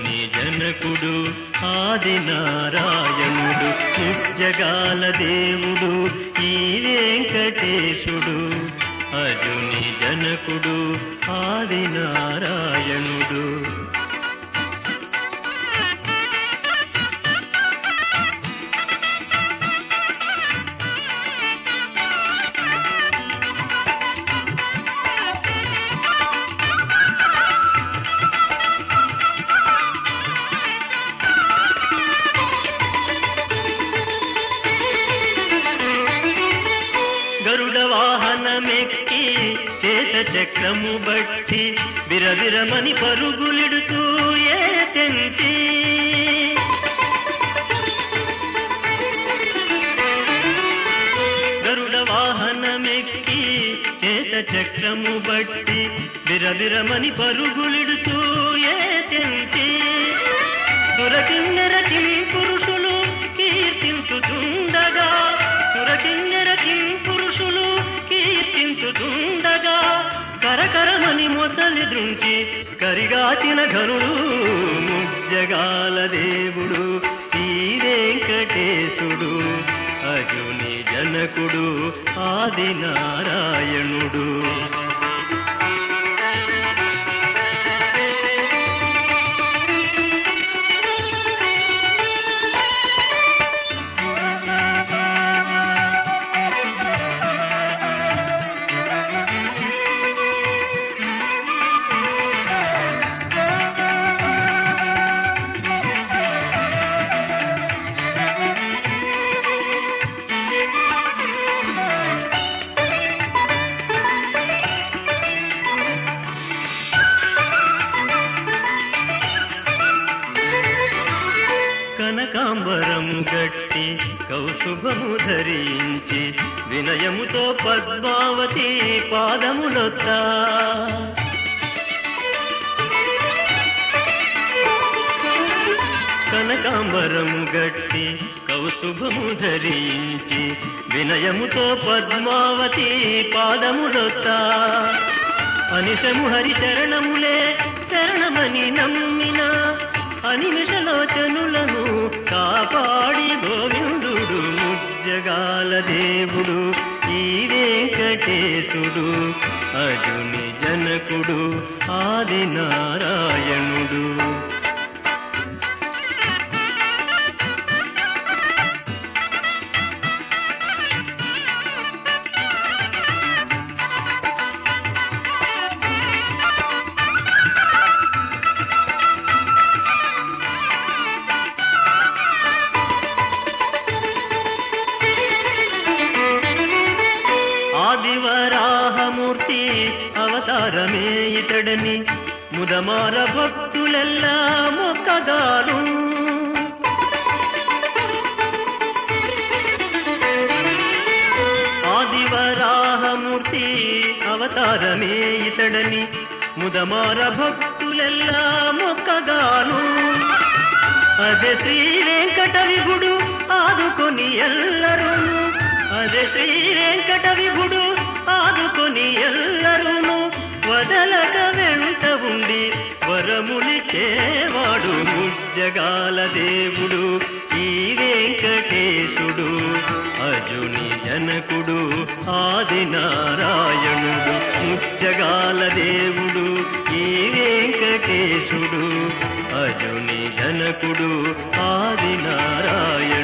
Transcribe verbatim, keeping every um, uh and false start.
అజుని జనకుడు ఆది నారాయణుడు ముజ్జగాల దేవుడు ఈ వెంకటేశుడు అజుని జనకుడు ఆది నారాయణుడు. గరుడ వాహనమెక్కి చేత చక్రము బట్టి బిరబిరమని పరుగులిడుతూ ఏ తెంచి గరుడ వాహనమెక్కి చేత చక్రము బట్టి బిరబిరమని పరుగులిడుతూ ఏ తెంచి సురకిన్నెర కిం పురుషులు కీర్తించుతుండగా సురకిన్నెర కిం పురుషులు కీర్తించుతుండగా కరకరమని మొసలి దృంచి కరిగాచిన ఘనుడు ముజ్జగాల దేవుడు ఈ వెంకటేశుడు అజుని జనకుడు ఆది నారాయణుడు. కనకాంబరం గట్టి కౌస్తుభము ధరించి వినయముతో పద్మావతి పాదములొత్తా కనకాంబరం గట్టి కౌస్తుభము ధరించి వినయముతో పద్మావతి పాదములొత్తా అనిశము హరి చరణములే శరణమని నమ్మిన అనిమిషలోచనులను కాపాడి గోవిందుడు ముజ్జగాల దేవుడు ఈ వెంకటేశుడు అజుని జనకుడు ఆది నారాయణుడు. ఆదివరాహమూర్తి అవతారమే ఇతడని ముదమార భక్తులెల్లా మొక్కగాను ఆదివరాహమూర్తి అవతారమే ఇతడని ముదమార భక్తులెల్లా మొక్కగాను అదే శ్రీ వెంకట విభుడు ఆదుకొని ఎల్లరూను అదే శ్రీ వెంకట విభుడు ఆదుకొని ఎల్లరూను వదలక వెంట ఉండి వరములిచేవాడు ముజ్జగాల దేవుడు ఈ వెంకటేశుడు అజుని జనకుడు ఆది నారాయణుడు ముజ్జగాల దేవుడు ఈ వెంకటేశుడు అజుని జనకుడు ఆది నారాయణుడు.